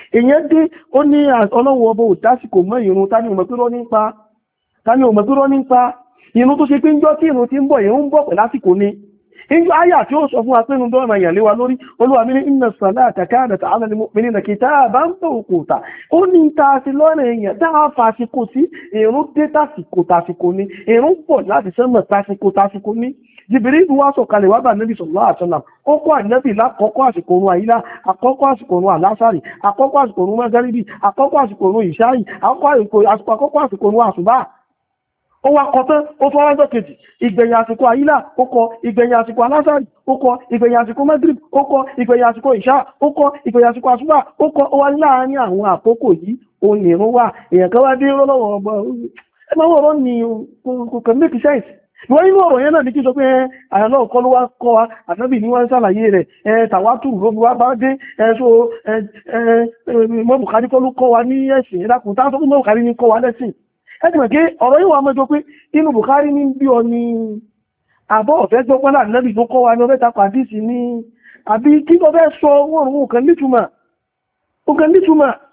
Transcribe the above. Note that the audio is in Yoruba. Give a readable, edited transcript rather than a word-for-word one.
èèyàn dé ó ní ọlọ́wọ́ ọbọ̀ òdásìkò mọ́ ìrun tani ò mọ̀ pé rọ́ nípa ìrun tó ṣe pé ń jọ́ tí ìrun ti ń bọ̀ ìrun ń bọ̀ pẹ̀lásìkò ni inú ayà tí ó sọ fún apẹ́nu dọ́ọ̀mà ìyàlé wa lórí Olúwa mi ní inna salata kanat ala al-mu'minina kitaban mawquta ó ní ta sí lọ́rẹ̀ èèyàn dáa fàṣíkò sí ìrun dé tásìkò ní ìrun pọ̀ láti sẹ́mọ̀ tásìkò ní Jibril wá sọ̀kalẹ̀ wá bá Nábì sallallahu alaihi wasallam ó kọ́ Ànábì lákọ́kọ́ àsìkò orun àyílá àkọ́kọ́ àsìkò orun àlásàrì àkọ́kọ́ àsìkò orun mọ́gàríbì àkọ́kọ́ àsìkò orun ìṣáyì àkọ́kọ́ àsìkò orun àsùbá ó wá kọ tán ó fọ́ ránṣọ́ kejì ìgbẹ̀yìn àsìkò àyílà ó kọ ìgbẹ̀yìn àsìkò alásàrì ó kọ ìgbẹ̀yìn àsìkò magrib ó kọ ìgbẹ̀yìn àsìkò ìṣá ó kọ ìgbẹ̀yìn àsìkò àsùbá ó kọ ó wá láàárín àwọn àkókò yìí ó ní ìrún wà èèyàn kan wá dé lọ́wọ́ ọgbà ẹ máa wọ̀rọ̀ ní kò kàn make sense ìwọ́n nínú ọ̀rọ̀ yẹn náà ní kí sọ pé àyànlọ́ ọ̀kọ́ ló wá kọ́ wa ànábì ní wọ́n ń ṣàlàyé rẹ̀ tàwátù ló fi wá bá dé Imam Bukhari kọ́ ló kọ́ wa ní ẹ̀sìn ìdákùn táwọn tó fún Imam Bukhari ní kọ́ wa lẹ́sìn ẹgbẹ̀mọ̀ pé ọ̀rọ̀ yíwa mẹ́jọ pé inú Bukhari ní bí ọ ní àbọ̀ ọ̀fẹ́ gbọ́pọ́lá nẹ́bì tó kọ́ wa ní ọbẹ́ta pàdísì ní àbí kí lọ fẹ́ sọ wọ́n kan nítumọ̀